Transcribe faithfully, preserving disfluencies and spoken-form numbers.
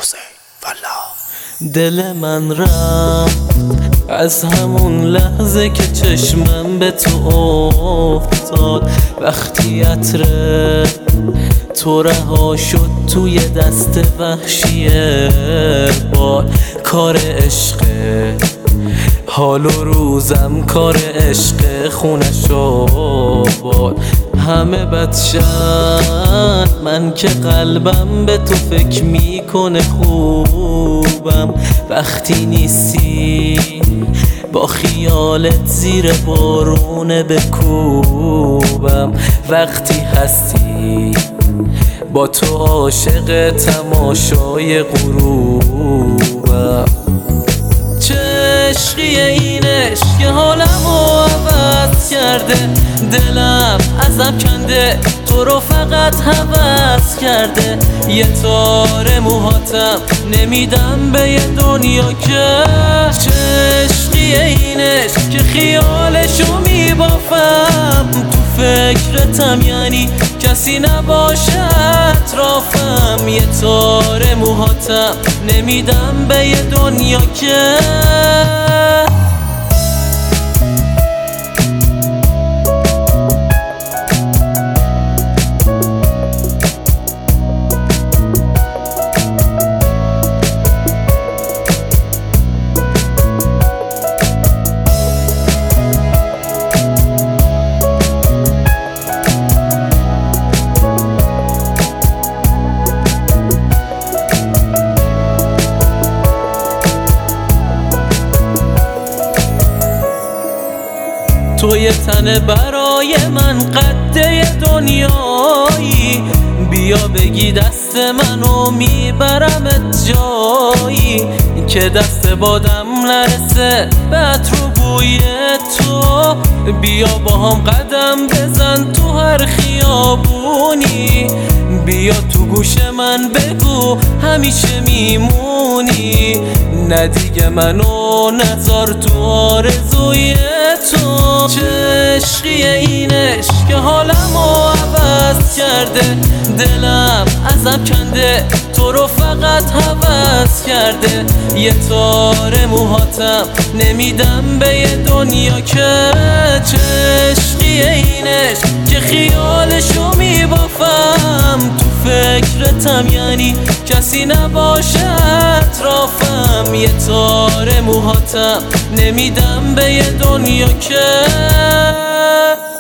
دل من رفت از همون لحظه که چشمم به تو افتاد، وقتی عطر تو رها شد توی دست وحشی باد. کار عشقه حال و روزم، کار عشق خونش آباد. همه بدشن من که قلبم به تو فکر میکنه خوبم، وقتی نیستی با خیالت زیر بارونه بکوبم. وقتی هستی با تو عاشق تماشای غروبم. چه عشقیه این عشق که حالمو عوض کرده، دلم ازم کنده تو رو فقط هوس کرده. یه تار موهاتم نمیدم به یه دنیا که. چه عشقیه این عشق که خیالشو میبافم، تو فکرتم یعنی کسی نباشه اطرافم. یه تار موهاتم نمیدم به یه دنیا که. تو یه تنه برای من قده دنیایی، بیا بگی دست منو میبرمت جایی که دست بادم نرسه به عطر و بوی تو. بیا با هم قدم بزن تو هر خیابونی، بیا تو گوش من بگو همیشه میمونی. نه دیگه منو نذار تو آرزوی تو. چه عشقیه این عشق که حالمو عوض کرده، دلم ازم کنده تو رو فقط هوس کرده. یه تار موهاتم نمیدم به یه دنیا که. چه عشقیه این عشق که خیالشو میبافم، تو فکرتم یعنی کسی نباشه اطرافم. یه تار موهاتم نمیدم به یه دنیا که.